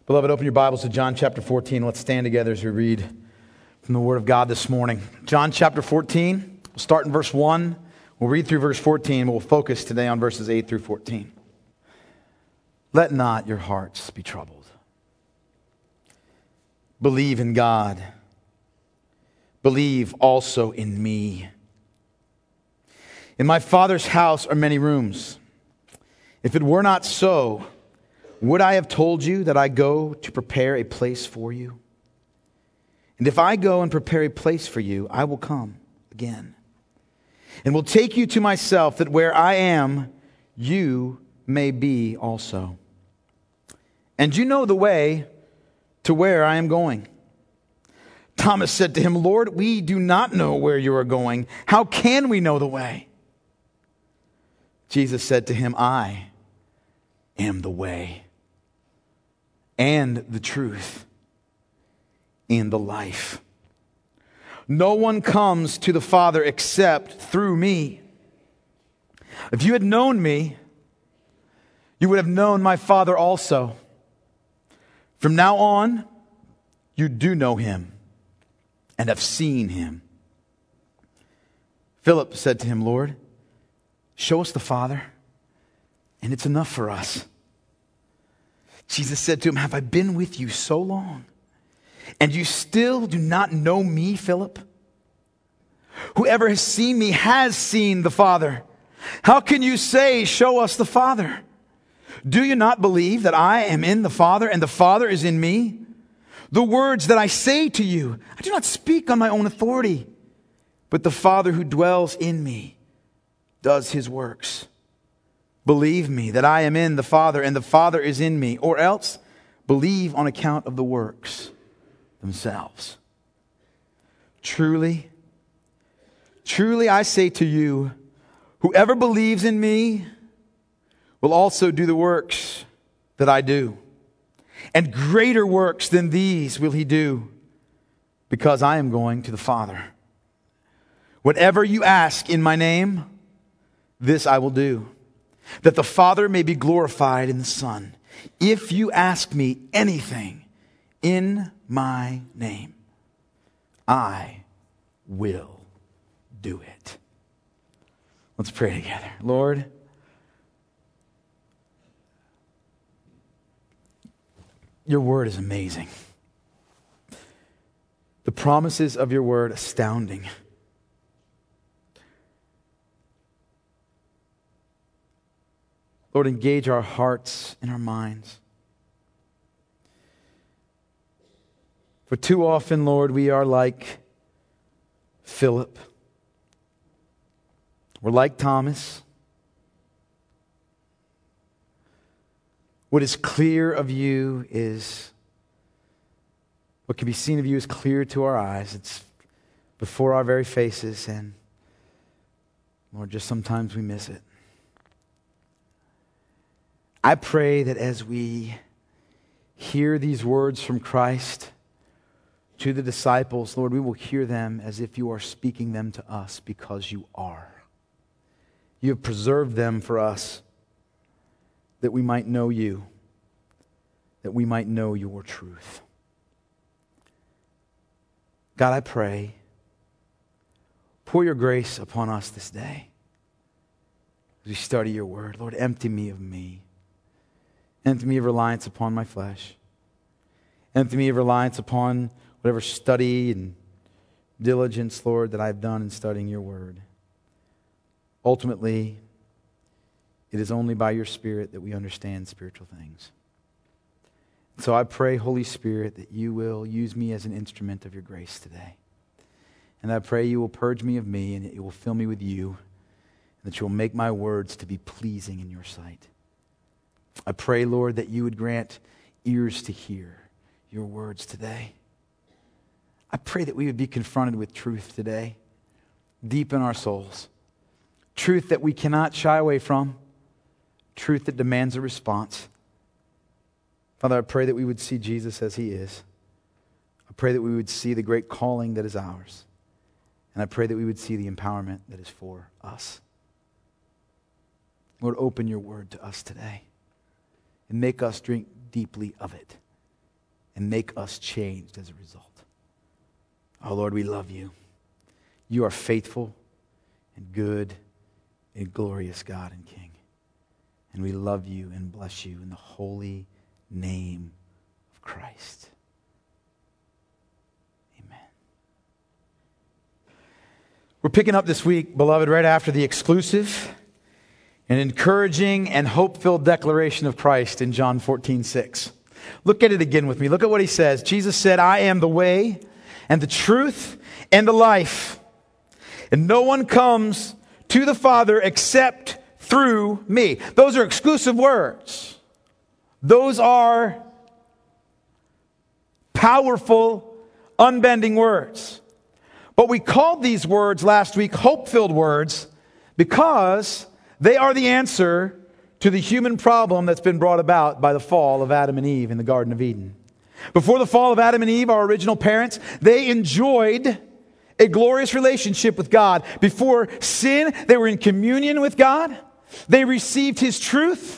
Beloved, open your Bibles to John chapter 14. Let's stand together as we read from the Word of God this morning. John chapter 14, we'll start in verse 1. We'll read through verse 14, but we'll focus today on verses 8 through 14. Let not your hearts be troubled. Believe in God. Believe also in me. In my Father's house are many rooms. If it were not so, would I have told you that I go to prepare a place for you? And if I go and prepare a place for you, I will come again and will take you to myself, that where I am, you may be also. And you know the way to where I am going. Thomas said to him, Lord, we do not know where you are going. How can we know the way? Jesus said to him, I am the way and the truth and the life. No one comes to the Father except through me. If you had known me, you would have known my Father also. From now on, you do know him and have seen him. Philip said to him, Lord, show us the Father, and it's enough for us. Jesus said to him, have I been with you so long, and you still do not know me, Philip? Whoever has seen me has seen the Father. How can you say, show us the Father? Do you not believe that I am in the Father, and the Father is in me? The words that I say to you, I do not speak on my own authority, but the Father who dwells in me does his works. Believe me that I am in the Father and the Father is in me, or else believe on account of the works themselves. Truly, truly I say to you, whoever believes in me will also do the works that I do. And greater works than these will he do, because I am going to the Father. Whatever you ask in my name, this I will do, that the Father may be glorified in the Son. If you ask me anything in my name, I will do it. Let's pray together. Lord, your word is amazing. The promises of your word astounding. Lord, engage our hearts and our minds. For too often, Lord, we are like Philip. We're like Thomas. What is clear of you is, what can be seen of you is clear to our eyes. It's before our very faces, and Lord, just sometimes we miss it. I pray that as we hear these words from Christ to the disciples, Lord, we will hear them as if you are speaking them to us, because you are. You have preserved them for us, that we might know you, that we might know your truth. God, I pray, pour your grace upon us this day as we study your word. Lord, empty me of me. Empty me of reliance upon my flesh. Empty me of reliance upon whatever study and diligence, Lord, that I've done in studying your word. Ultimately, it is only by your Spirit that we understand spiritual things. So I pray, Holy Spirit, that you will use me as an instrument of your grace today. And I pray you will purge me of me, and that you will fill me with you, and that you will make my words to be pleasing in your sight. I pray, Lord, that you would grant ears to hear your words today. I pray that we would be confronted with truth today, deep in our souls. Truth that we cannot shy away from. Truth that demands a response. Father, I pray that we would see Jesus as he is. I pray that we would see the great calling that is ours. And I pray that we would see the empowerment that is for us. Lord, open your word to us today and make us drink deeply of it. and make us changed as a result. Oh Lord, we love you. You are faithful and good and glorious God and King. And we love you and bless you in the holy name of Christ. Amen. We're picking up this week, beloved, right after the exclusive and encouraging and hope-filled declaration of Christ in John 14:6. Look at it again with me. Look at what he says. Jesus said, I am the way and the truth and the life. And no one comes to the Father except through me. Those are exclusive words. Those are powerful, unbending words. But we called these words last week hope-filled words because they are the answer to the human problem that's been brought about by the fall of Adam and Eve in the Garden of Eden. Before the fall of Adam and Eve, our original parents, they enjoyed a glorious relationship with God. Before sin, they were in communion with God. They received His truth.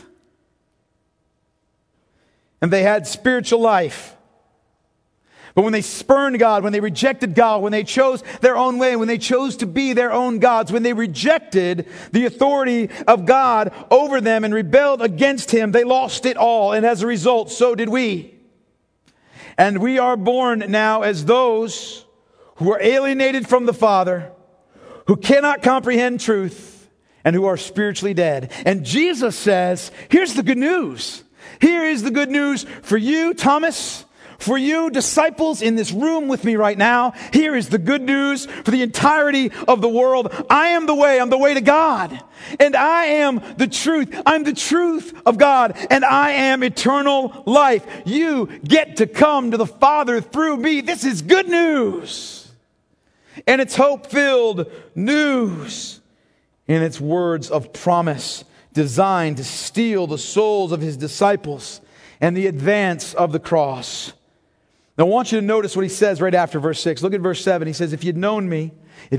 And they had spiritual life. But when they spurned God, when they rejected God, when they chose their own way, when they chose to be their own gods, when they rejected the authority of God over them and rebelled against Him, they lost it all. And as a result, so did we. And we are born now as those who are alienated from the Father, who cannot comprehend truth, and who are spiritually dead. And Jesus says, here's the good news. Here is the good news for you, Thomas, for you, disciples in this room with me right now. Here is the good news for the entirety of the world. I am the way. I'm the way to God. And I am the truth. I'm the truth of God. And I am eternal life. You get to come to the Father through me. This is good news. And it's hope-filled news. And it's words of promise designed to steal the souls of His disciples and the advance of the cross. Now, I want you to notice what He says right after verse 6. Look at verse 7. He says, if you had known me,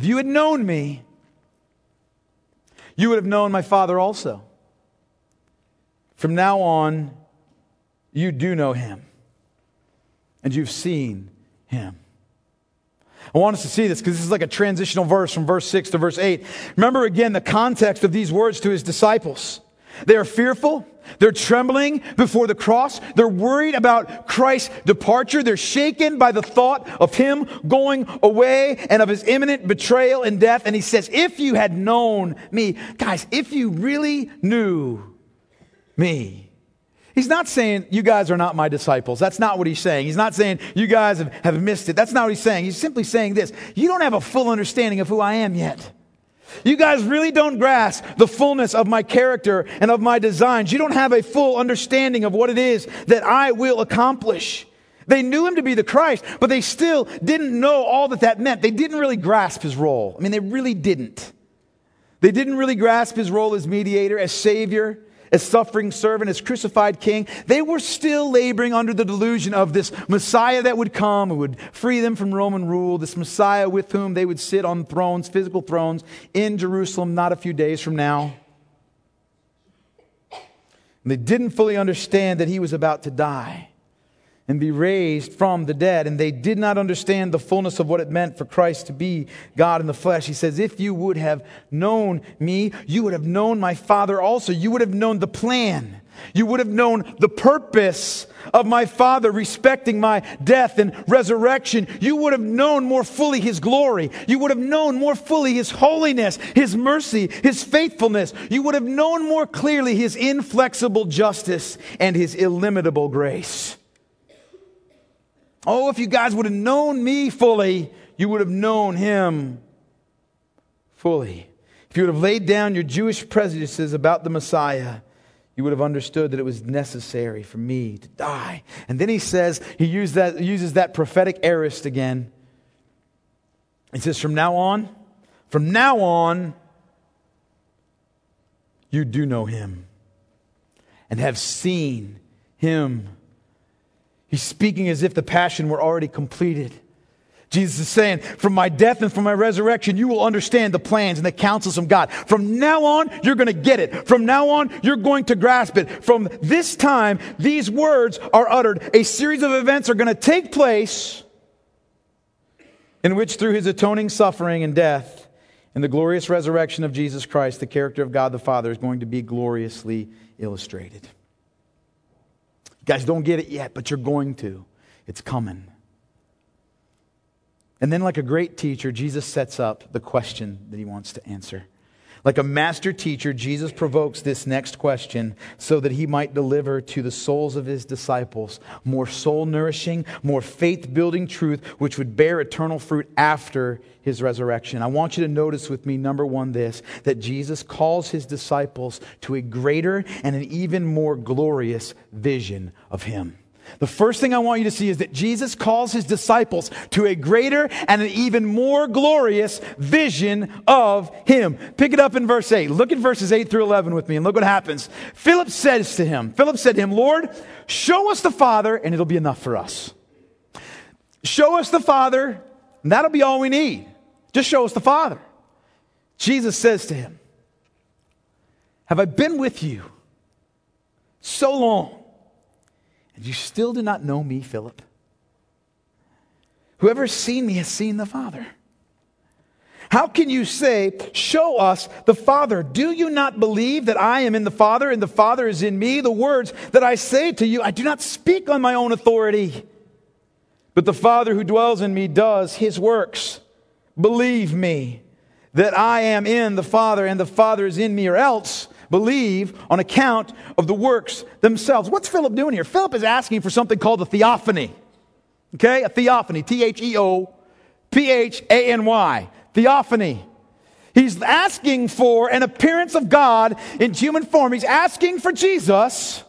you would have known my Father also. From now on, you do know Him, and you've seen Him. I want us to see this because this is like a transitional verse from verse 6 to verse 8. Remember again the context of these words to His disciples. They are fearful. They're trembling before the cross. They're worried about Christ's departure. They're shaken by the thought of Him going away and of His imminent betrayal and death. And He says, if you had known me, guys, if you really knew me. He's not saying you guys are not my disciples. That's not what He's saying. He's not saying you guys have missed it. That's not what He's saying. He's simply saying this. You don't have a full understanding of who I am yet. You guys really don't grasp the fullness of my character and of my designs. You don't have a full understanding of what it is that I will accomplish. They knew Him to be the Christ, but they still didn't know all that meant. They didn't really grasp His role. I mean, they really didn't. They didn't really grasp His role as mediator, as Savior, as suffering servant, as crucified King. They were still laboring under the delusion of this Messiah that would come, who would free them from Roman rule, this Messiah with whom they would sit on thrones, physical thrones, in Jerusalem not a few days from now. And they didn't fully understand that He was about to die and be raised from the dead. And they did not understand the fullness of what it meant for Christ to be God in the flesh. He says, if you would have known me, you would have known my Father also. You would have known the plan. You would have known the purpose of my Father respecting my death and resurrection. You would have known more fully His glory. You would have known more fully His holiness, His mercy, His faithfulness. You would have known more clearly His inflexible justice and His illimitable grace. Oh, if you guys would have known me fully, you would have known Him fully. If you would have laid down your Jewish prejudices about the Messiah, you would have understood that it was necessary for me to die. And then he says, he uses that prophetic aorist again. He says, from now on, you do know Him and have seen Him. He's speaking as if the passion were already completed. Jesus is saying, from my death and from my resurrection, you will understand the plans and the counsels of God. From now on, you're going to get it. From now on, you're going to grasp it. From this time, these words are uttered. A series of events are going to take place in which through his atoning suffering and death and the glorious resurrection of Jesus Christ, the character of God the Father is going to be gloriously illustrated. You guys don't get it yet, but you're going to. It's coming. And then, like a great teacher, Jesus sets up the question that he wants to answer. Like a master teacher, Jesus provokes this next question so that he might deliver to the souls of his disciples more soul-nourishing, more faith-building truth, which would bear eternal fruit after his resurrection. I want you to notice with me, number one, this, that Jesus calls his disciples to a greater and an even more glorious vision of him. The first thing I want you to see is that Jesus calls his disciples to a greater and an even more glorious vision of him. Pick it up in verse 8. Look at verses 8 through 11 with me and look what happens. Philip said to him, Lord, show us the Father and it'll be enough for us. Show us the Father and that'll be all we need. Just show us the Father. Jesus says to him, have I been with you so long? And you still do not know me, Philip? Whoever has seen me has seen the Father. How can you say, show us the Father? Do you not believe that I am in the Father and the Father is in me? The words that I say to you, I do not speak on my own authority, but the Father who dwells in me does his works. Believe me that I am in the Father and the Father is in me, or else believe on account of the works themselves. What's Philip doing here? Philip is asking for something called a theophany. Okay? A theophany. Theophany. Theophany. He's asking for an appearance of God in human form. He's asking for Jesus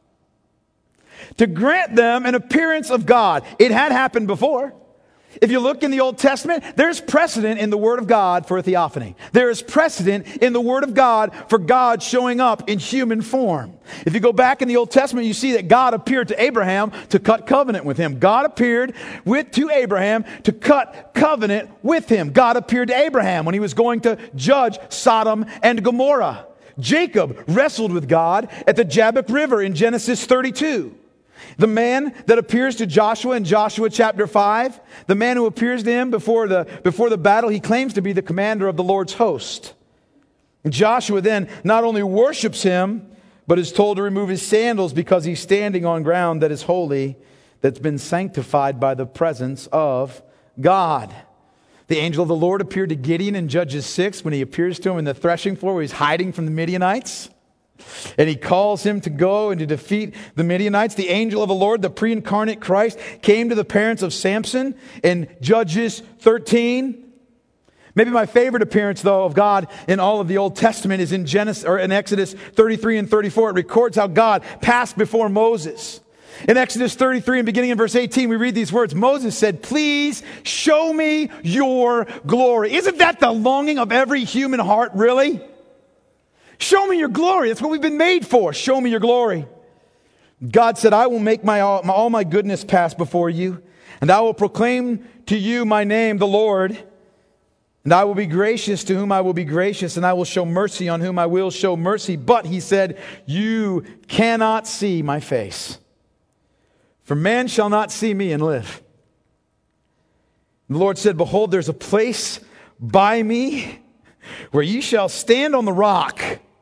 to grant them an appearance of God. It had happened before. If you look in the Old Testament, there's precedent in the Word of God for a theophany. There is precedent in the Word of God for God showing up in human form. If you go back in the Old Testament, you see that God appeared to Abraham to cut covenant with him. God appeared to Abraham to cut covenant with him. God appeared to Abraham when he was going to judge Sodom and Gomorrah. Jacob wrestled with God at the Jabbok River in Genesis 32. The man that appears to Joshua in Joshua chapter 5, the man who appears to him before the battle, he claims to be the commander of the Lord's host. And Joshua then not only worships him, but is told to remove his sandals because he's standing on ground that is holy, that's been sanctified by the presence of God. The angel of the Lord appeared to Gideon in Judges 6 when he appears to him in the threshing floor where he's hiding from the Midianites. And he calls him to go and to defeat the Midianites. The angel of the Lord, the pre-incarnate Christ, came to the parents of Samson in Judges 13. Maybe my favorite appearance, though, of God in all of the Old Testament is in Exodus 33 and 34. It records how God passed before Moses. In Exodus 33 and beginning in verse 18, we read these words. Moses said, please show me your glory. Isn't that the longing of every human heart, really? Show me your glory. That's what we've been made for. Show me your glory. God said, I will make all my goodness pass before you, and I will proclaim to you my name, the Lord. And I will be gracious to whom I will be gracious, and I will show mercy on whom I will show mercy. But he said, you cannot see my face, for man shall not see me and live. And the Lord said, behold, there's a place by me where you shall stand on the rock.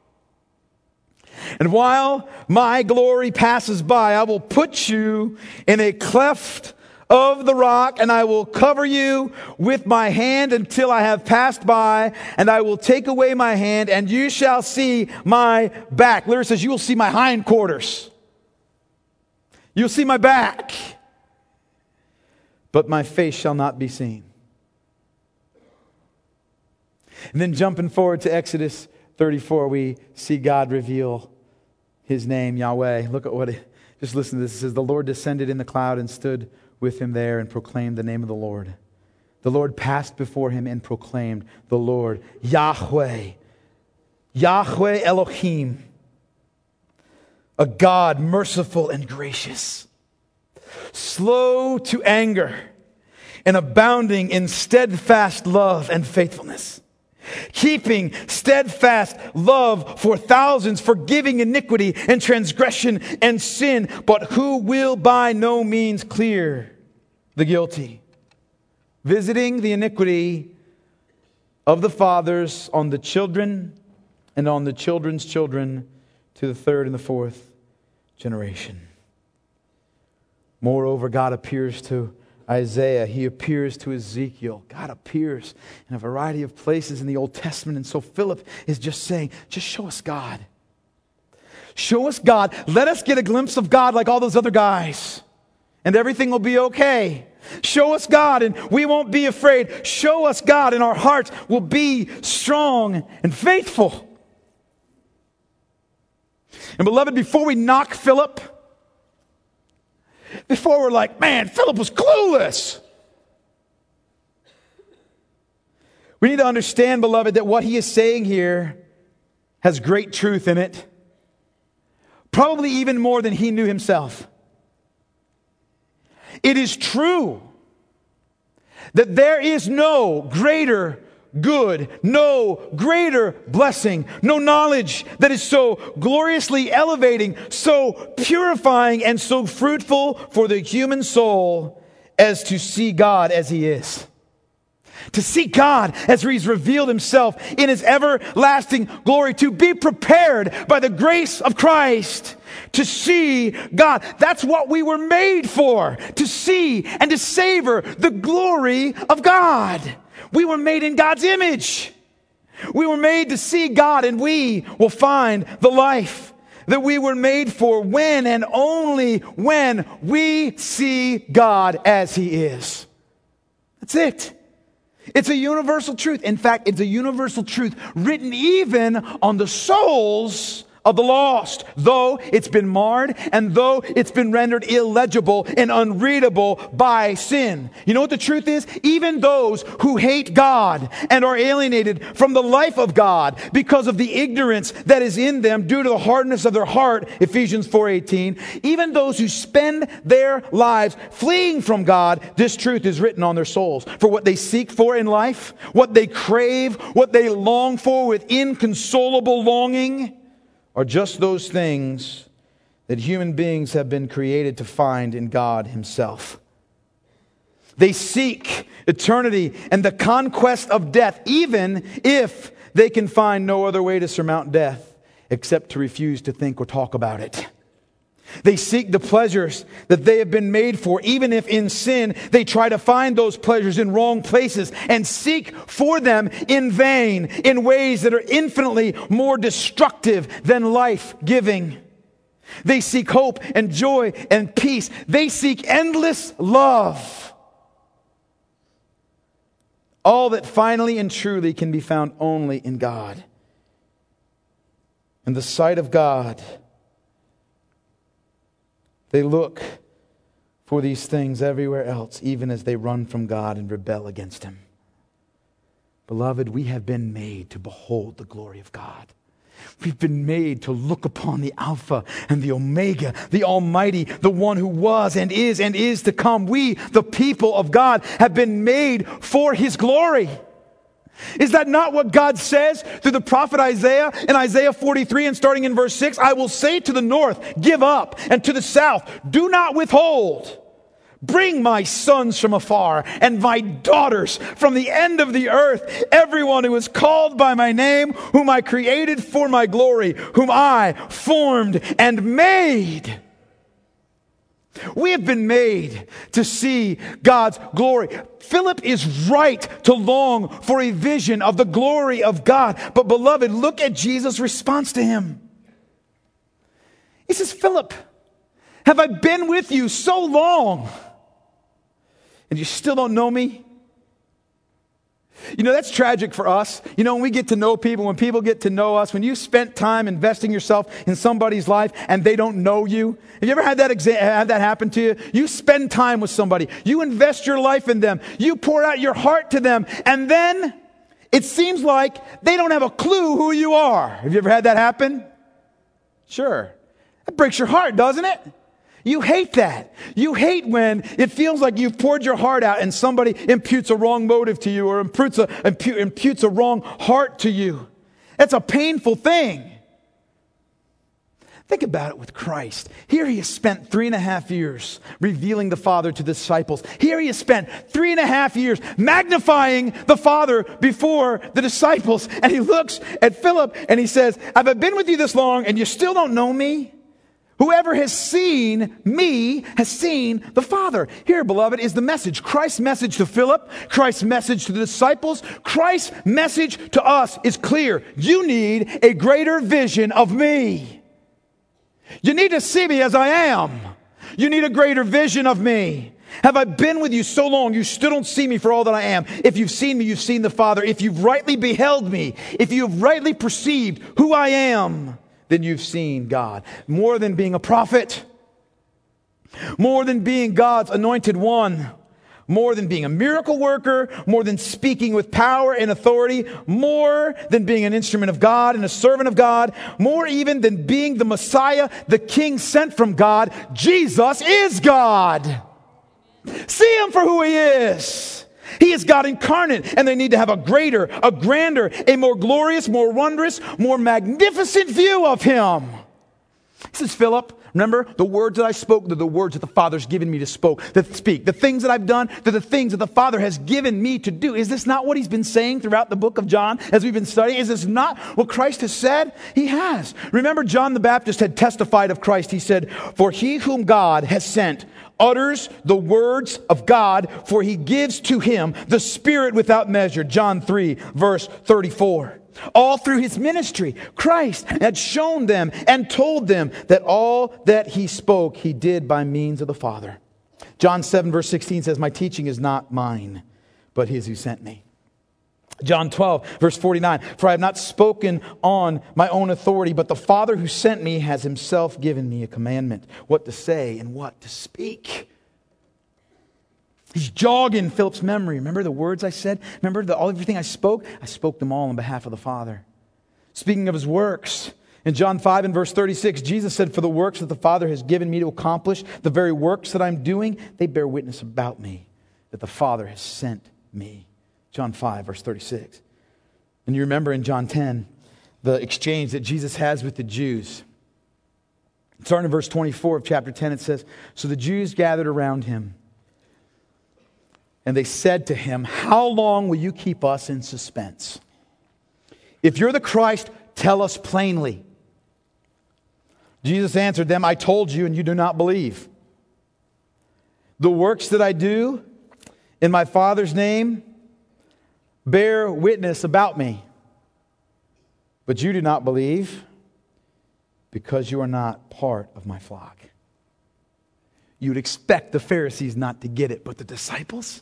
And while my glory passes by, I will put you in a cleft of the rock, and I will cover you with my hand until I have passed by, and I will take away my hand, and you shall see my back. Literally says, you will see my hindquarters. You'll see my back, but my face shall not be seen. And then jumping forward to Exodus 34, we see God reveal his name, Yahweh. Look at just listen to this. It says, the Lord descended in the cloud and stood with him there and proclaimed the name of the Lord. The Lord passed before him and proclaimed the Lord, Yahweh. Yahweh Elohim. A God merciful and gracious, slow to anger, and abounding in steadfast love and faithfulness. Keeping steadfast love for thousands, forgiving iniquity and transgression and sin, but who will by no means clear the guilty, visiting the iniquity of the fathers on the children and on the children's children to the third and the fourth generation. Moreover, God appears to Isaiah. He appears to Ezekiel. God appears in a variety of places in the Old Testament. And so Philip is just saying, just show us God. Show us God. Let us get a glimpse of God like all those other guys. And everything will be okay. Show us God and we won't be afraid. Show us God and our hearts will be strong and faithful. And beloved, before we knock Philip, before we're like, man, Philip was clueless, we need to understand, beloved, that what he is saying here has great truth in it. Probably even more than he knew himself. It is true that there is no greater good, no greater blessing, no knowledge that is so gloriously elevating, so purifying, and so fruitful for the human soul as to see God as He is. To see God as He's revealed Himself in His everlasting glory. To be prepared by the grace of Christ. To see God. That's what we were made for. To see and to savor the glory of God. We were made in God's image. We were made to see God, and we will find the life that we were made for when and only when we see God as He is. That's it. It's a universal truth. In fact, it's a universal truth written even on the souls of the lost, though it's been marred and though it's been rendered illegible and unreadable by sin. You know what the truth is? Even those who hate God and are alienated from the life of God because of the ignorance that is in them due to the hardness of their heart, Ephesians 4:18, even those who spend their lives fleeing from God, this truth is written on their souls. For what they seek for in life, what they crave, what they long for with inconsolable longing, are just those things that human beings have been created to find in God Himself. They seek eternity and the conquest of death, even if they can find no other way to surmount death except to refuse to think or talk about it. They seek the pleasures that they have been made for, even if in sin they try to find those pleasures in wrong places and seek for them in vain, in ways that are infinitely more destructive than life-giving. They seek hope and joy and peace. They seek endless love. All that finally and truly can be found only in God. In the sight of God, they look for these things everywhere else, even as they run from God and rebel against Him. Beloved, we have been made to behold the glory of God. We've been made to look upon the Alpha and the Omega, the Almighty, the one who was and is to come. We, the people of God, have been made for His glory. Is that not what God says through the prophet Isaiah in Isaiah 43 and starting in verse 6? I will say to the north, give up, and to the south, do not withhold. Bring my sons from afar and my daughters from the end of the earth. Everyone who is called by my name, whom I created for my glory, whom I formed and made. We have been made to see God's glory. Philip is right to long for a vision of the glory of God. But beloved, look at Jesus' response to him. He says, Philip, have I been with you so long and you still don't know me? You know, that's tragic for us. You know, when we get to know people, when people get to know us, when you spent time investing yourself in somebody's life and they don't know you. Have you ever had that happen to you? You spend time with somebody. You invest your life in them. You pour out your heart to them. And then it seems like they don't have a clue who you are. Have you ever had that happen? Sure. That breaks your heart, doesn't it? You hate that. You hate when it feels like you've poured your heart out and somebody imputes a wrong motive to you or imputes a wrong heart to you. That's a painful thing. Think about it with Christ. Here he has spent 3.5 years revealing the Father to the disciples. Here he has spent 3.5 years magnifying the Father before the disciples. And he looks at Philip and he says, have I been with you this long and you still don't know me? Whoever has seen me has seen the Father. Here, beloved, is the message. Christ's message to Philip, Christ's message to the disciples, Christ's message to us is clear. You need a greater vision of me. You need to see me as I am. You need a greater vision of me. Have I been with you so long you still don't see me for all that I am? If you've seen me, you've seen the Father. If you've rightly beheld me, if you've rightly perceived who I am, then you've seen God. More than being a prophet, more than being God's anointed one, more than being a miracle worker, more than speaking with power and authority, more than being an instrument of God and a servant of God, more even than being the Messiah, the King sent from God, Jesus is God. See him for who he is. He is God incarnate, and they need to have a greater, a grander, a more glorious, more wondrous, more magnificent view of him. This is Philip. Remember, the words that I spoke, they're the words that the Father's given me to speak. The things that I've done, they're the things that the Father has given me to do. Is this not what he's been saying throughout the book of John as we've been studying? Is this not what Christ has said? He has. Remember, John the Baptist had testified of Christ. He said, for he whom God has sent utters the words of God, for he gives to him the Spirit without measure. John 3, verse 34. All through his ministry, Christ had shown them and told them that all that he spoke, he did by means of the Father. John 7, verse 16 says, my teaching is not mine, but his who sent me. John 12, verse 49, for I have not spoken on my own authority, but the Father who sent me has himself given me a commandment, what to say and what to speak. He's jogging Philip's memory. Remember the words I said? Remember everything I spoke? I spoke them all on behalf of the Father. Speaking of his works, in John 5 and verse 36, Jesus said, for the works that the Father has given me to accomplish, the very works that I'm doing, they bear witness about me, that the Father has sent me. John 5, verse 36. And you remember in John 10, the exchange that Jesus has with the Jews. Starting in verse 24 of chapter 10, it says, so the Jews gathered around him, and they said to him, how long will you keep us in suspense? If you're the Christ, tell us plainly. Jesus answered them, I told you, and you do not believe. The works that I do in my Father's name bear witness about me. But you do not believe because you are not part of my flock. You would expect the Pharisees not to get it, but the disciples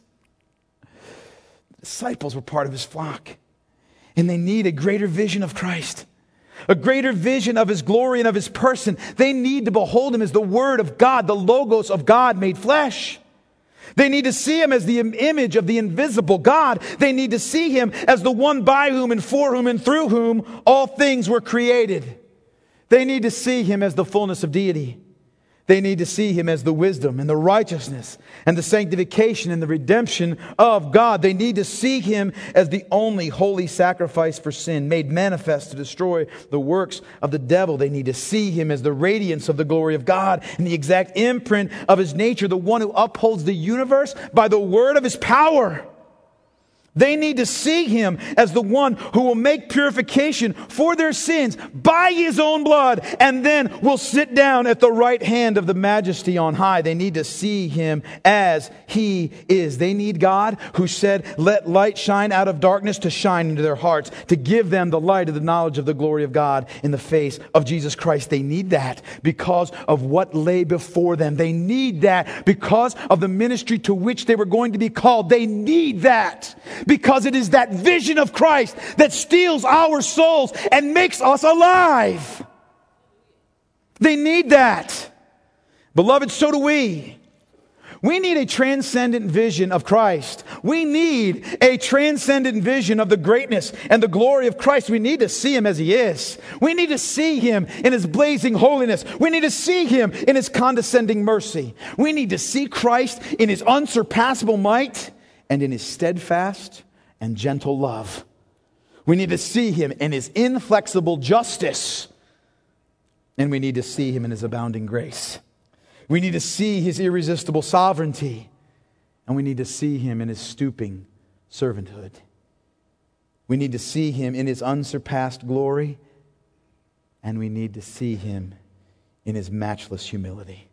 were part of his flock. And they need a greater vision of Christ. A greater vision of his glory and of his person. They need to behold him as the Word of God, the Logos of God made flesh. They need to see him as the image of the invisible God. They need to see him as the one by whom and for whom and through whom all things were created. They need to see him as the fullness of deity. They need to see him as the wisdom and the righteousness and the sanctification and the redemption of God. They need to see him as the only holy sacrifice for sin, made manifest to destroy the works of the devil. They need to see him as the radiance of the glory of God and the exact imprint of his nature, the one who upholds the universe by the word of his power. They need to see him as the one who will make purification for their sins by his own blood and then will sit down at the right hand of the majesty on high. They need to see him as he is. They need God who said, let light shine out of darkness to shine into their hearts, to give them the light of the knowledge of the glory of God in the face of Jesus Christ. They need that because of what lay before them. They need that because of the ministry to which they were going to be called. They need that. Because it is that vision of Christ that steals our souls and makes us alive. They need that. Beloved, so do we. We need a transcendent vision of Christ. We need a transcendent vision of the greatness and the glory of Christ. We need to see Him as He is. We need to see Him in His blazing holiness. We need to see Him in His condescending mercy. We need to see Christ in His unsurpassable might and in His steadfast and gentle love. We need to see Him in His inflexible justice. And we need to see Him in His abounding grace. We need to see His irresistible sovereignty. And we need to see Him in His stooping servanthood. We need to see Him in His unsurpassed glory. And we need to see Him in His matchless humility.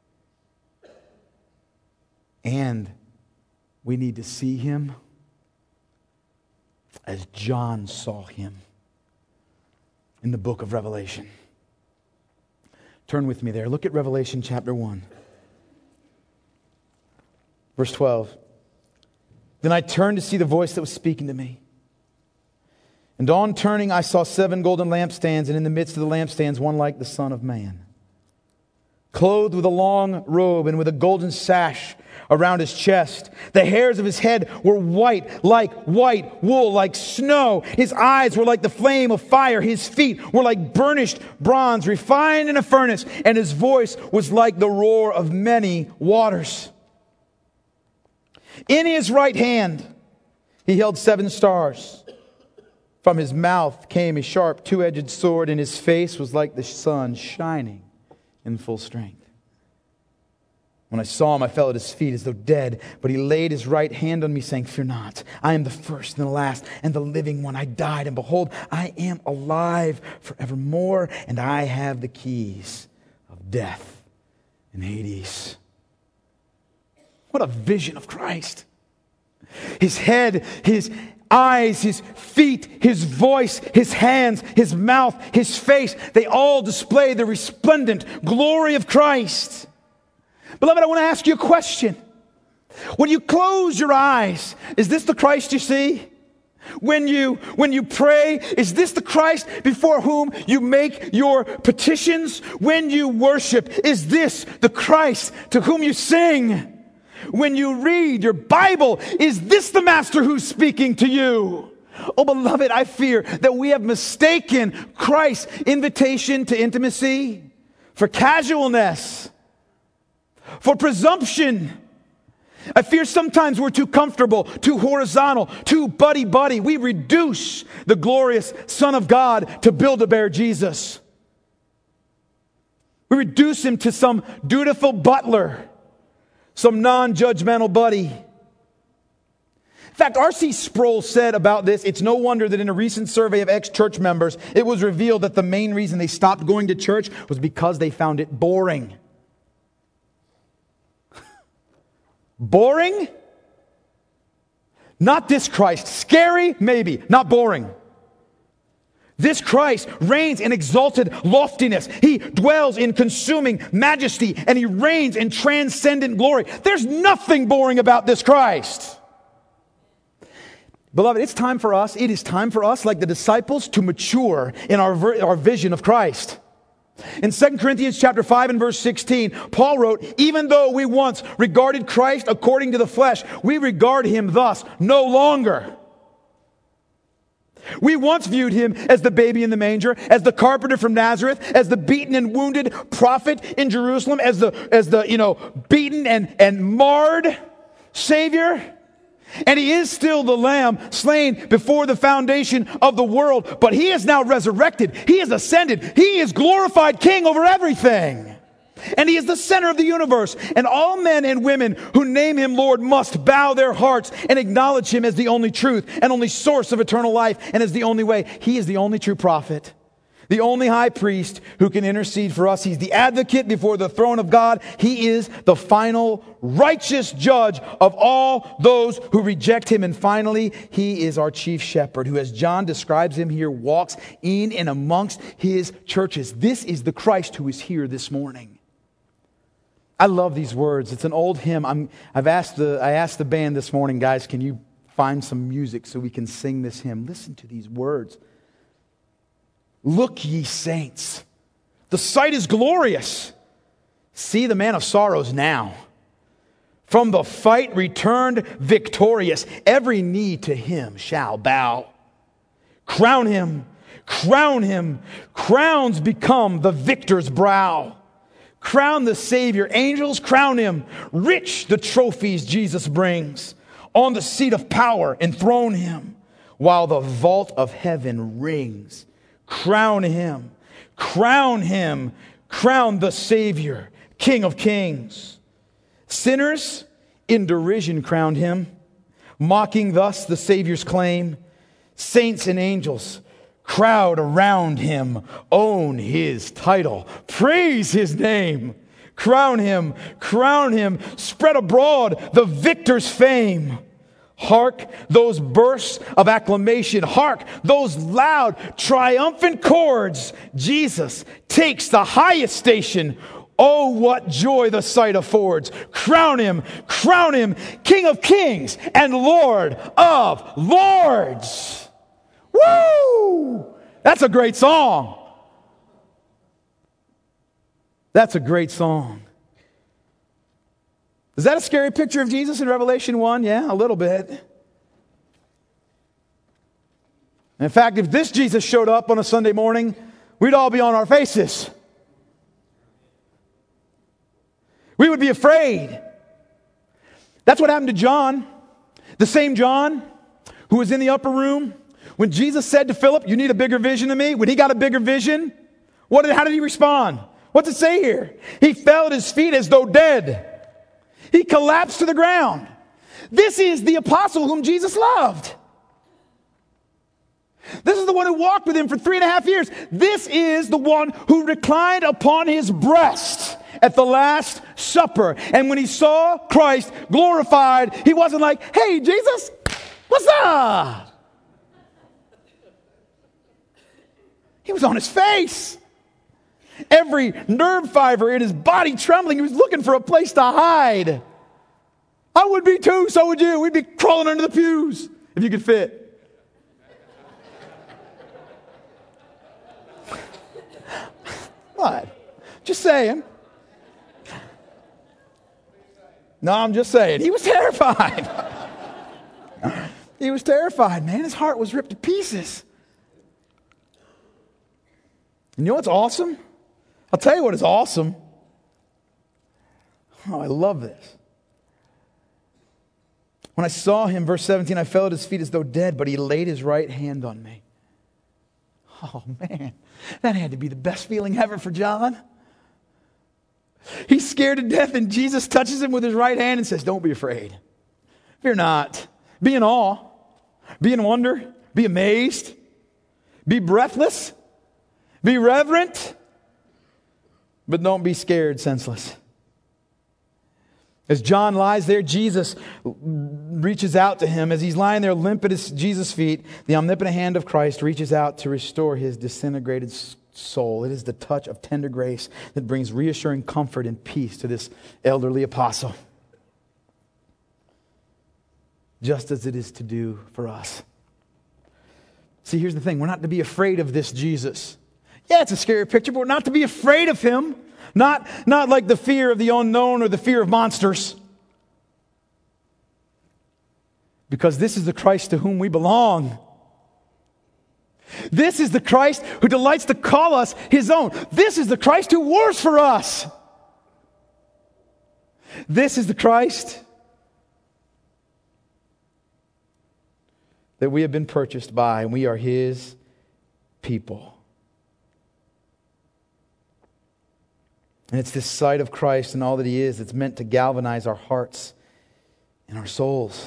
And we need to see Him as John saw Him in the book of Revelation. Turn with me there. Look at Revelation chapter 1. Verse 12. Then I turned to see the voice that was speaking to me. And on turning, I saw 7 golden lampstands, and in the midst of the lampstands, one like the Son of Man, clothed with a long robe and with a golden sash around his chest. The hairs of his head were white, like white wool, like snow. His eyes were like the flame of fire. His feet were like burnished bronze, refined in a furnace. And his voice was like the roar of many waters. In his right hand, he held 7 stars. From his mouth came a sharp 2-edged sword, and his face was like the sun shining in full strength. When I saw him, I fell at his feet as though dead. But he laid his right hand on me, saying, "Fear not. I am the first and the last and the living one. I died, and behold, I am alive forevermore, and I have the keys of death and Hades." What a vision of Christ. His head, His eyes, His feet, His voice, His hands, His mouth, His face, they all display the resplendent glory of Christ. Beloved, I want to ask you a question. When you close your eyes, is this the Christ you see? When you pray, is this the Christ before whom you make your petitions? When you worship, is this the Christ to whom you sing? When you read your Bible, is this the Master who's speaking to you? Oh, beloved, I fear that we have mistaken Christ's invitation to intimacy for casualness, for presumption. I fear sometimes we're too comfortable, too horizontal, too buddy-buddy. We reduce the glorious Son of God to Build-A-Bear Jesus. We reduce Him to some dutiful butler, some non-judgmental buddy. In fact, R.C. Sproul said about this, it's no wonder that in a recent survey of ex-church members, it was revealed that the main reason they stopped going to church was because they found it boring. Boring? Not this Christ. Scary? Maybe. Not boring. This Christ reigns in exalted loftiness. He dwells in consuming majesty, and He reigns in transcendent glory. There's nothing boring about this Christ. Beloved, it is time for us, like the disciples, to mature in our vision of Christ. In 2 Corinthians chapter 5 and verse 16, Paul wrote, "Even though we once regarded Christ according to the flesh, we regard Him thus no longer. We once viewed Him as the baby in the manger, as the carpenter from Nazareth, as the beaten and wounded prophet in Jerusalem, as the beaten and marred Savior. And He is still the Lamb slain before the foundation of the world. But He is now resurrected. He is ascended. He is glorified King over everything. And He is the center of the universe. And all men and women who name Him Lord must bow their hearts and acknowledge Him as the only truth and only source of eternal life and as the only way. He is the only true prophet, the only high priest who can intercede for us. He's the advocate before the throne of God. He is the final righteous judge of all those who reject Him. And finally, He is our chief shepherd, who, as John describes Him here, walks in and amongst His churches. This is the Christ who is here this morning. I love these words. It's an old hymn. I asked the band this morning, guys, can you find some music so we can sing this hymn? Listen to these words. "Look, ye saints, the sight is glorious. See the man of sorrows now. From the fight returned victorious. Every knee to him shall bow. Crown him, crown him. Crowns become the victor's brow. Crown the Savior. Angels, crown him. Rich the trophies Jesus brings. On the seat of power enthrone him, while the vault of heaven rings. Crown him, crown him. Crown the Savior, King of kings. Sinners in derision crowned him, mocking thus the Savior's claim. Saints and angels crowd around him, own his title, praise his name. Crown him, spread abroad the victor's fame. Hark those bursts of acclamation, hark those loud triumphant chords. Jesus takes the highest station. Oh, what joy the sight affords. Crown him, King of kings and Lord of lords. Woo! That's a great song. That's a great song. Is that a scary picture of Jesus in Revelation 1? Yeah, a little bit. In fact, if this Jesus showed up on a Sunday morning, we'd all be on our faces. We would be afraid. That's what happened to John. The same John who was in the upper room when Jesus said to Philip, "You need a bigger vision of me." When he got a bigger vision, how did he respond? What's it say here? He fell at his feet as though dead. He collapsed to the ground. This is the apostle whom Jesus loved. This is the one who walked with him for 3.5 years. This is the one who reclined upon his breast at the Last Supper. And when he saw Christ glorified, he wasn't like, "Hey, Jesus, what's up?" He was on his face. Every nerve fiber in his body trembling. He was looking for a place to hide. I would be too, so would you. We'd be crawling under the pews if you could fit. What? Just saying. No, I'm just saying. He was terrified. He was terrified, man. His heart was ripped to pieces. You know what's awesome? I'll tell you what is awesome. Oh, I love this. When I saw him, verse 17, I fell at his feet as though dead, but he laid his right hand on me. Oh, man. That had to be the best feeling ever for John. He's scared to death, and Jesus touches him with his right hand and says, "Don't be afraid. Fear not. Be in awe. Be in wonder. Be amazed. Be breathless. Be reverent. But don't be scared, senseless." As John lies there, Jesus reaches out to him. As he's lying there limp at Jesus' feet, the omnipotent hand of Christ reaches out to restore his disintegrated soul. It is the touch of tender grace that brings reassuring comfort and peace to this elderly apostle. Just as it is to do for us. See, here's the thing. We're not to be afraid of this Jesus. Yeah, it's a scary picture, but we're not to be afraid of him. Not like the fear of the unknown or the fear of monsters. Because this is the Christ to whom we belong. This is the Christ who delights to call us his own. This is the Christ who wars for us. This is the Christ that we have been purchased by, and we are his people. And it's this sight of Christ and all that he is that's meant to galvanize our hearts and our souls.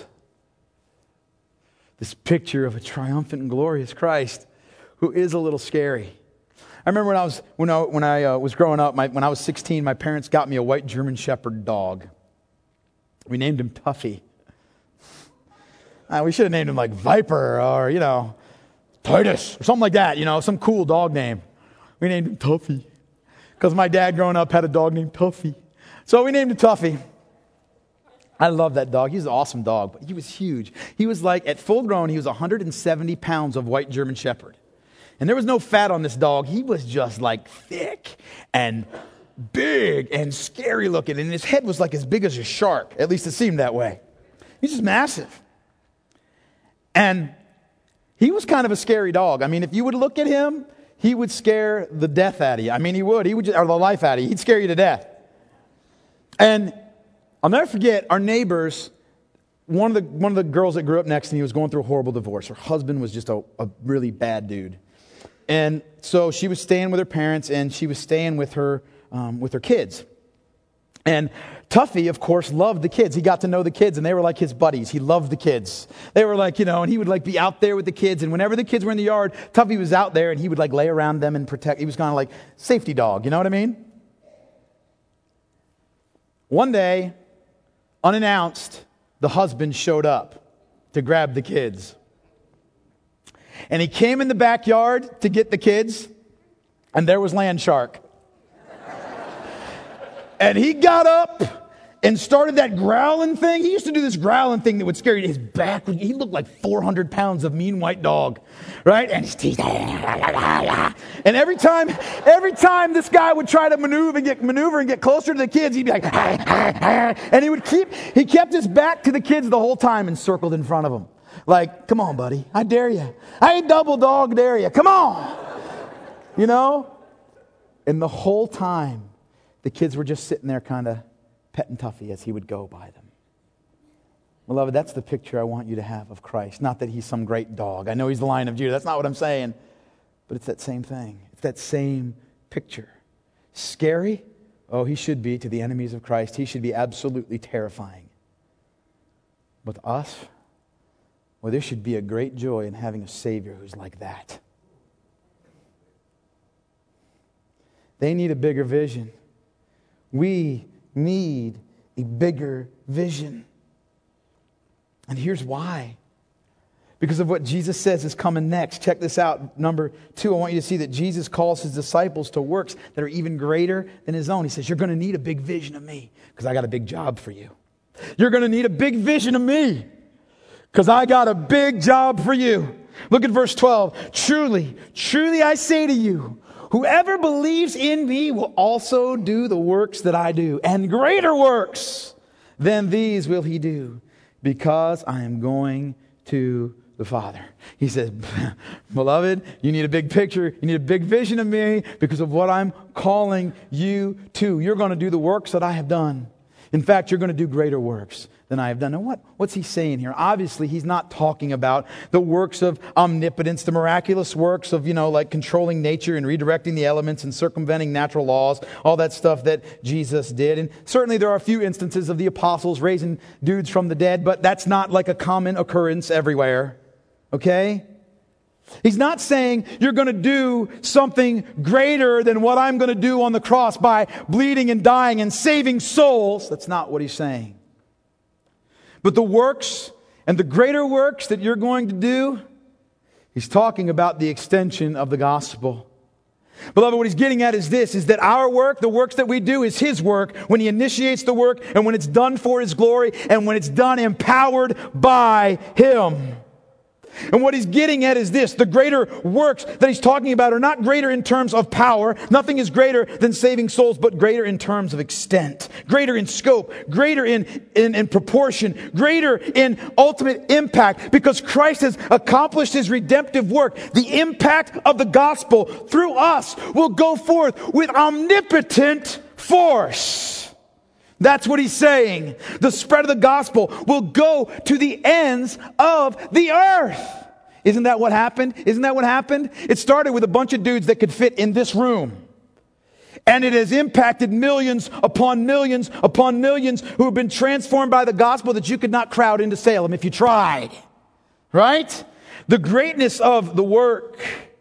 This picture of a triumphant and glorious Christ who is a little scary. I remember when I was growing up, when I was 16, my parents got me a white German Shepherd dog. We named him Tuffy. We should have named him like Viper or, Titus or something like that, some cool dog name. We named him Tuffy. Because my dad growing up had a dog named Tuffy. So we named him Tuffy. I love that dog. He's an awesome dog, but he was huge. He was like, at full grown, he was 170 pounds of white German Shepherd. And there was no fat on this dog. He was just like thick and big and scary looking, and his head was like as big as a shark. At least it seemed that way. He's just massive. And he was kind of a scary dog. I mean, if you would look at him, he would scare the death out of you. I mean, he would just, or the life out of you. He'd scare you to death. And I'll never forget our neighbors. One of the girls that grew up next to me was going through a horrible divorce. Her husband was just a really bad dude. And so she was staying with her parents, and she was staying with her kids. And Tuffy, of course, loved the kids. He got to know the kids, and they were like his buddies. He loved the kids. They were like, and he would like be out there with the kids. And whenever the kids were in the yard, Tuffy was out there, and he would like lay around them and protect. He was kind of like safety dog. You know what I mean? One day, unannounced, the husband showed up to grab the kids. And he came in the backyard to get the kids, and there was Land Shark. And he got up and started that growling thing. He used to do this growling thing that would scare you. His back, he looked like 400 pounds of mean white dog, right? And his teeth. And every time this guy would try to maneuver and get closer to the kids, he'd be like, and he kept his back to the kids the whole time and circled in front of them. Like, come on, buddy. I dare you. I double dog dare you. Come on. And the whole time, the kids were just sitting there kind of petting Tuffy as he would go by them. Beloved, that's the picture I want you to have of Christ. Not that he's some great dog. I know he's the Lion of Judah. That's not what I'm saying. But it's that same thing. It's that same picture. Scary? Oh, he should be to the enemies of Christ. He should be absolutely terrifying. But us, well, there should be a great joy in having a Savior who's like that. They need a bigger vision. We need a bigger vision. And here's why. Because of what Jesus says is coming next. Check this out. Number 2, I want you to see that Jesus calls his disciples to works that are even greater than his own. He says, you're going to need a big vision of me because I got a big job for you. You're going to need a big vision of me because I got a big job for you. Look at verse 12. Truly, truly I say to you, whoever believes in me will also do the works that I do, and greater works than these will he do, because I am going to the Father. He says, beloved, you need a big picture. You need a big vision of me because of what I'm calling you to. You're going to do the works that I have done. In fact, you're going to do greater works than I have done. Now, what's he saying here? Obviously, he's not talking about the works of omnipotence, the miraculous works of, like controlling nature and redirecting the elements and circumventing natural laws, all that stuff that Jesus did. And certainly there are a few instances of the apostles raising dudes from the dead, but that's not like a common occurrence everywhere. Okay? He's not saying you're going to do something greater than what I'm going to do on the cross by bleeding and dying and saving souls. That's not what he's saying. But the works and the greater works that you're going to do, he's talking about the extension of the gospel. Beloved, what he's getting at is this, is that our work, the works that we do, is his work when he initiates the work and when it's done for his glory and when it's done empowered by him. And what he's getting at is this, the greater works that he's talking about are not greater in terms of power. Nothing is greater than saving souls, but greater in terms of extent, greater in scope, greater in proportion, greater in ultimate impact, because Christ has accomplished his redemptive work. The impact of the gospel through us will go forth with omnipotent force. That's what he's saying. The spread of the gospel will go to the ends of the earth. Isn't that what happened? It started with a bunch of dudes that could fit in this room. And it has impacted millions upon millions upon millions who have been transformed by the gospel that you could not crowd into Salem if you tried. Right? The greatness of the work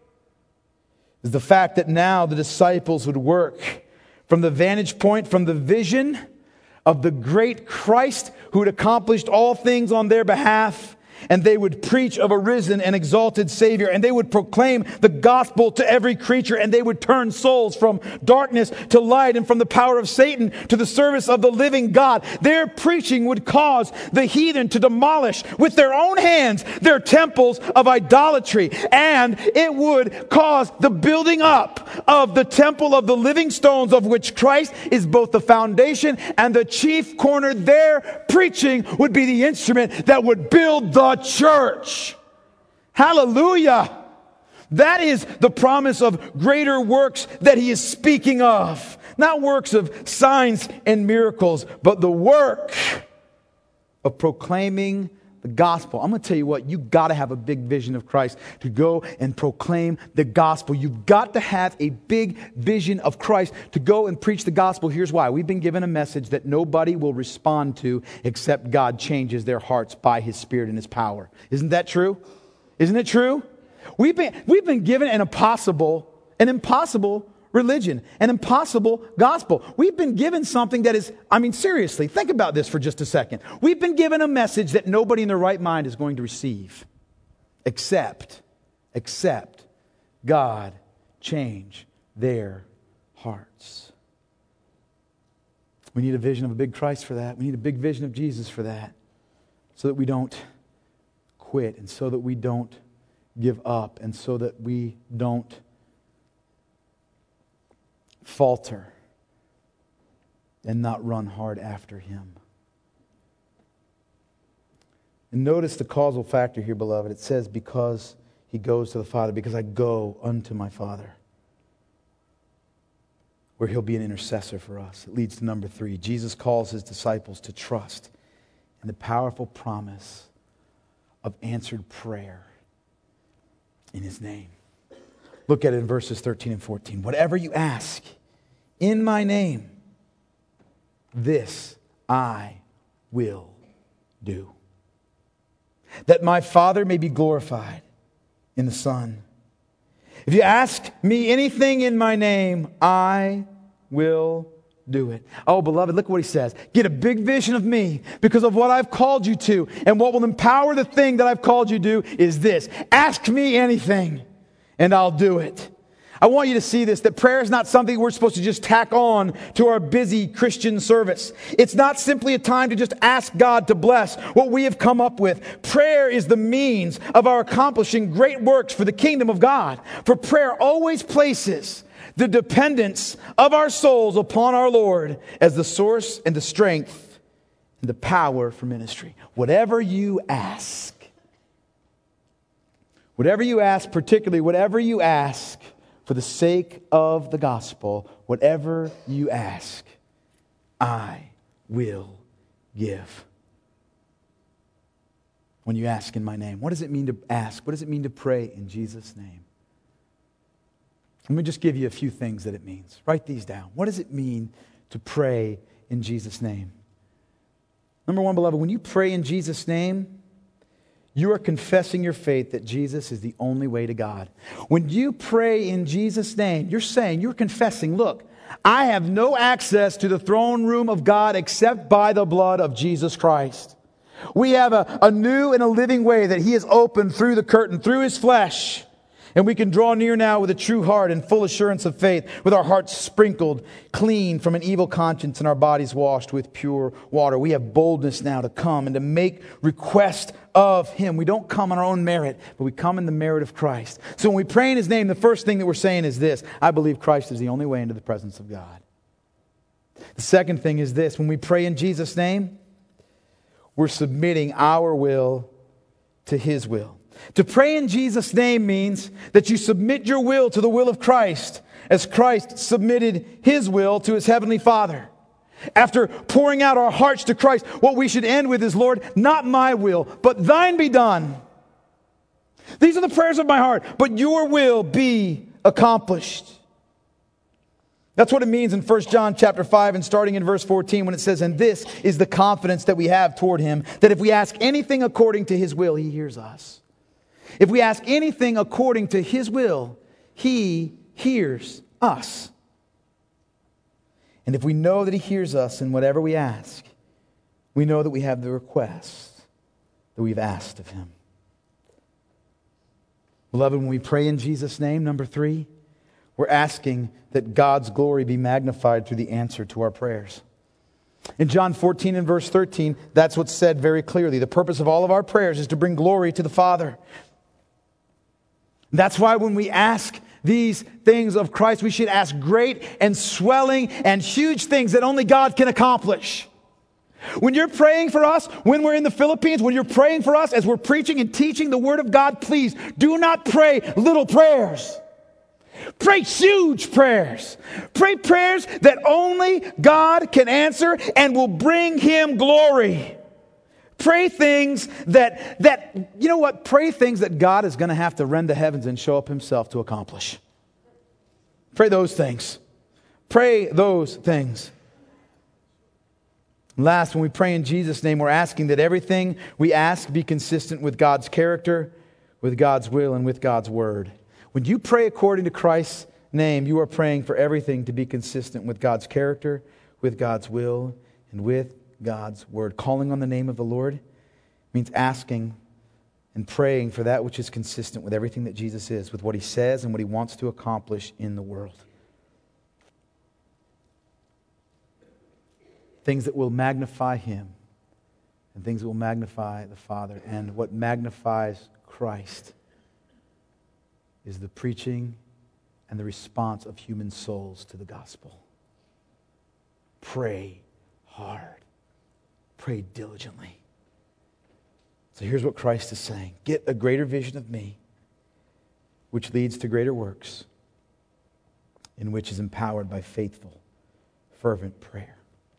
is the fact that now the disciples would work from the vantage point, from the vision of the great Christ who had accomplished all things on their behalf, and they would preach of a risen and exalted Savior, and they would proclaim the gospel to every creature, and they would turn souls from darkness to light and from the power of Satan to the service of the living God. Their preaching would cause the heathen to demolish with their own hands their temples of idolatry, and it would cause the building up of the temple of the living stones, of which Christ is both the foundation and the chief corner. Their preaching would be the instrument that would build the church. Hallelujah. That is the promise of greater works that he is speaking of. Not works of signs and miracles, but the work of proclaiming the gospel. I'm going to tell you what, you've got to have a big vision of Christ to go and proclaim the gospel. You've got to have a big vision of Christ to go and preach the gospel. Here's why. We've been given a message that nobody will respond to except God changes their hearts by His Spirit and His power. Isn't that true? Isn't it true? We've been given an impossible religion, an impossible gospel. We've been given something that is, seriously, think about this for just a second. We've been given a message that nobody in their right mind is going to receive, except God change their hearts. We need a vision of a big Christ for that. We need a big vision of Jesus for that, so that we don't quit, and so that we don't give up, and so that we don't falter and not run hard after Him. And notice the causal factor here, beloved. It says, because He goes to the Father, because I go unto my Father, where He'll be an intercessor for us. It leads to number 3. Jesus calls His disciples to trust in the powerful promise of answered prayer in His name. Look at it in verses 13 and 14. Whatever you ask in my name, this I will do, that my Father may be glorified in the Son. If you ask me anything in my name, I will do it. Oh, beloved, look what he says. Get a big vision of me because of what I've called you to. And what will empower the thing that I've called you to is this. Ask me anything, and I'll do it. I want you to see this, that prayer is not something we're supposed to just tack on to our busy Christian service. It's not simply a time to just ask God to bless what we have come up with. Prayer is the means of our accomplishing great works for the kingdom of God. For prayer always places the dependence of our souls upon our Lord as the source and the strength and the power for ministry. Whatever you ask, particularly whatever you ask for the sake of the gospel, whatever you ask, I will give. When you ask in my name, what does it mean to ask? What does it mean to pray in Jesus' name? Let me just give you a few things that it means. Write these down. What does it mean to pray in Jesus' name? Number one, beloved, when you pray in Jesus' name, you are confessing your faith that Jesus is the only way to God. When you pray in Jesus' name, you're confessing, look, I have no access to the throne room of God except by the blood of Jesus Christ. We have a new and a living way that He has opened through the curtain, through His flesh. And we can draw near now with a true heart and full assurance of faith, with our hearts sprinkled clean from an evil conscience and our bodies washed with pure water. We have boldness now to come and to make request of Him. We don't come on our own merit, but we come in the merit of Christ. So when we pray in His name, the first thing that we're saying is this: I believe Christ is the only way into the presence of God. The second thing is this: when we pray in Jesus' name, we're submitting our will to His will. To pray in Jesus' name means that you submit your will to the will of Christ, as Christ submitted His will to His Heavenly Father. After pouring out our hearts to Christ, what we should end with is, Lord, not my will, but Thine be done. These are the prayers of my heart, but Your will be accomplished. That's what it means in 1 John chapter 5 and starting in verse 14 when it says, and this is the confidence that we have toward Him, that if we ask anything according to His will, He hears us. If we ask anything according to His will, He hears us. And if we know that He hears us in whatever we ask, we know that we have the request that we've asked of Him. Beloved, when we pray in Jesus' name, number 3, we're asking that God's glory be magnified through the answer to our prayers. In John 14 and verse 13, that's what's said very clearly. The purpose of all of our prayers is to bring glory to the Father. That's why when we ask these things of Christ, we should ask great and swelling and huge things that only God can accomplish. When you're praying for us, when we're in the Philippines, when you're praying for us as we're preaching and teaching the Word of God, please do not pray little prayers. Pray huge prayers. Pray prayers that only God can answer and will bring Him glory. Pray things that you know what? Pray things that God is going to have to rend the heavens and show up Himself to accomplish. Pray those things. Pray those things. Last, when we pray in Jesus' name, we're asking that everything we ask be consistent with God's character, with God's will, and with God's word. When you pray according to Christ's name, you are praying for everything to be consistent with God's character, with God's will, and with God's word. Calling on the name of the Lord means asking and praying for that which is consistent with everything that Jesus is, with what He says and what He wants to accomplish in the world. Things that will magnify Him and things that will magnify the Father. And what magnifies Christ is the preaching and the response of human souls to the gospel. Pray hard. Pray diligently. So here's what Christ is saying. Get a greater vision of me, which leads to greater works, in which is empowered by faithful, fervent prayer.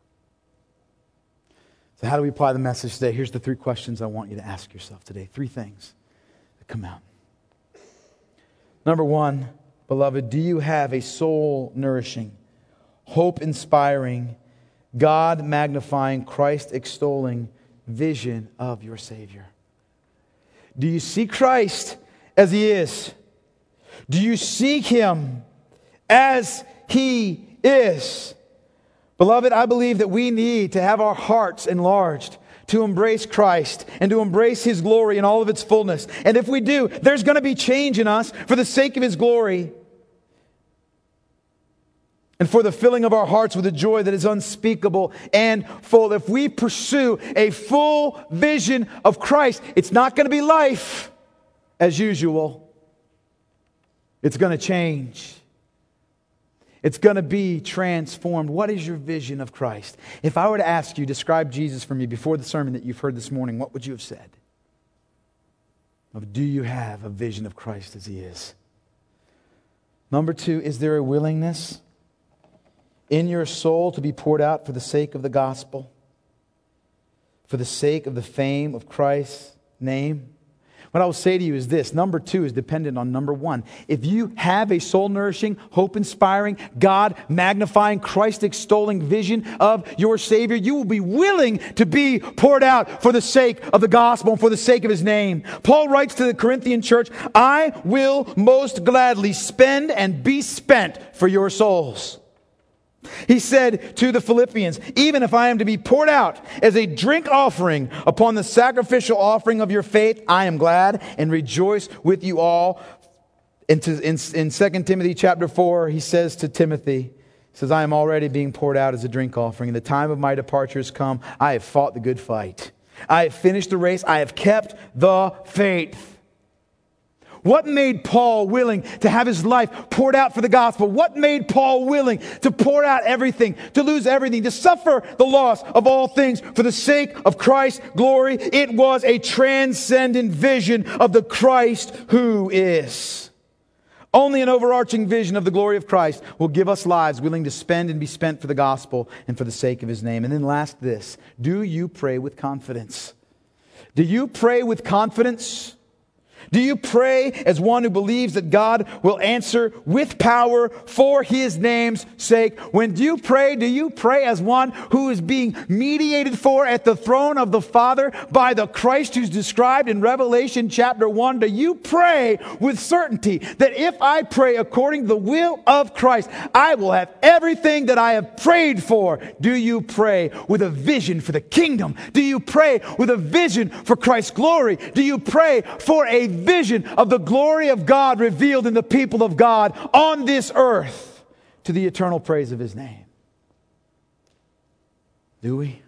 So how do we apply the message today? Here's the 3 questions I want you to ask yourself today. 3 things that come out. Number 1, beloved, do you have a soul-nourishing, hope-inspiring, God-magnifying, Christ-extolling vision of your Savior? Do you see Christ as He is? Do you seek Him as He is? Beloved, I believe that we need to have our hearts enlarged to embrace Christ and to embrace His glory in all of its fullness. And if we do, there's going to be change in us for the sake of His glory and for the filling of our hearts with a joy that is unspeakable and full. If we pursue a full vision of Christ, it's not going to be life as usual. It's going to change. It's going to be transformed. What is your vision of Christ? If I were to ask you, describe Jesus for me before the sermon that you've heard this morning, what would you have said? Do you have a vision of Christ as He is? Number 2, is there a willingness in your soul to be poured out for the sake of the gospel? For the sake of the fame of Christ's name? What I will say to you is this. Number 2 is dependent on number 1. If you have a soul-nourishing, hope-inspiring, God-magnifying, Christ-extolling vision of your Savior, you will be willing to be poured out for the sake of the gospel and for the sake of His name. Paul writes to the Corinthian church, I will most gladly spend and be spent for your souls. He said to the Philippians, even if I am to be poured out as a drink offering upon the sacrificial offering of your faith, I am glad and rejoice with you all. In 2 Timothy chapter 4, he says to Timothy, he says, I am already being poured out as a drink offering, and the time of my departure has come. I have fought the good fight. I have finished the race. I have kept the faith. What made Paul willing to have his life poured out for the gospel? What made Paul willing to pour out everything, to lose everything, to suffer the loss of all things for the sake of Christ's glory? It was a transcendent vision of the Christ who is. Only an overarching vision of the glory of Christ will give us lives willing to spend and be spent for the gospel and for the sake of His name. And then last, this. Do you pray with confidence? Do you pray with confidence? Do you pray as one who believes that God will answer with power for His name's sake? When do you pray as one who is being mediated for at the throne of the Father by the Christ who's described in Revelation chapter 1? Do you pray with certainty that if I pray according to the will of Christ, I will have everything that I have prayed for? Do you pray with a vision for the kingdom? Do you pray with a vision for Christ's glory? Do you pray for a vision of the glory of God revealed in the people of God on this earth to the eternal praise of His name? Do we?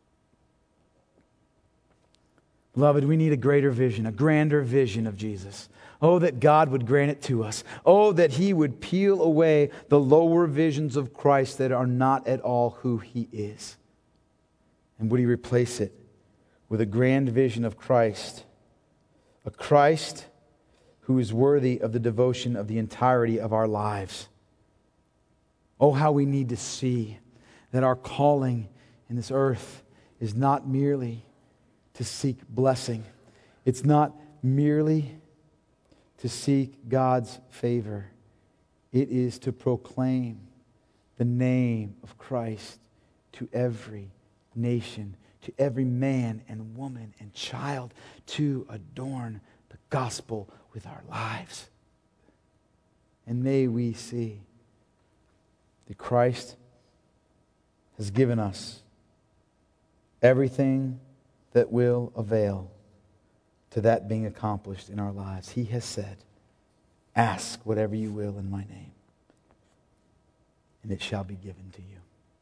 Beloved, we need a greater vision, a grander vision of Jesus. Oh, that God would grant it to us. Oh, that He would peel away the lower visions of Christ that are not at all who He is. And would He replace it with a grand vision of Christ, a Christ who is worthy of the devotion of the entirety of our lives. Oh, how we need to see that our calling in this earth is not merely to seek blessing. It's not merely to seek God's favor. It is to proclaim the name of Christ to every nation, to every man and woman and child, to adorn the gospel with our lives. And may we see that Christ has given us everything that will avail to that being accomplished in our lives. He has said, ask whatever you will in my name, and it shall be given to you.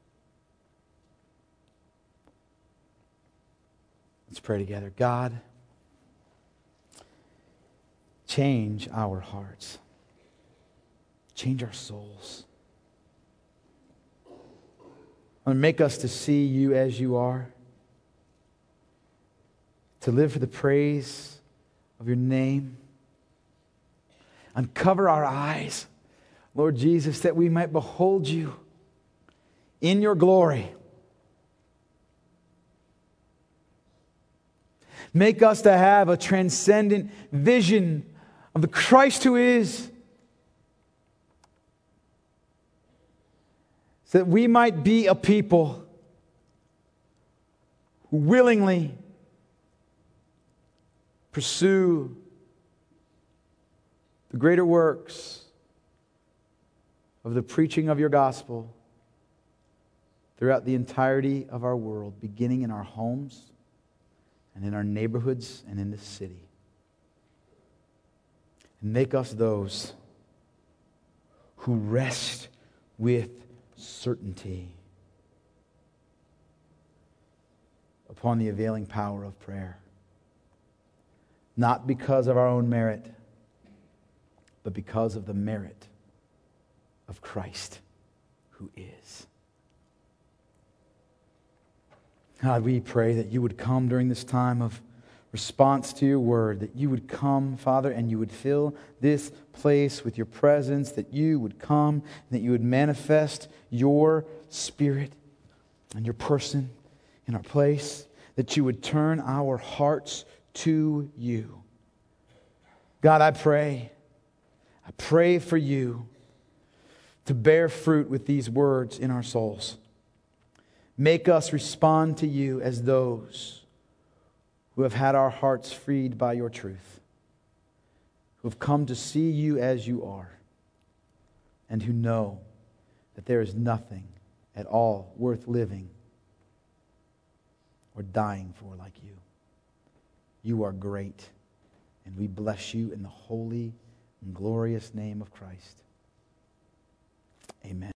Let's pray together. God, change our hearts. Change our souls. And make us to see you as you are. To live for the praise of your name. Uncover our eyes, Lord Jesus, that we might behold you in your glory. Make us to have a transcendent vision of the Christ who is, so that we might be a people who willingly pursue the greater works of the preaching of your gospel throughout the entirety of our world, beginning in our homes and in our neighborhoods and in this city. And make us those who rest with certainty upon the availing power of prayer. Not because of our own merit, but because of the merit of Christ who is. God, we pray that you would come during this time of response to your word, that you would come, Father, and you would fill this place with your presence, that you would come, and that you would manifest your Spirit and your person in our place, that you would turn our hearts to you. God, I pray for you to bear fruit with these words in our souls. Make us respond to you as those who have had our hearts freed by your truth, who have come to see you as you are, and who know that there is nothing at all worth living or dying for like you. You are great, and we bless you in the holy and glorious name of Christ. Amen.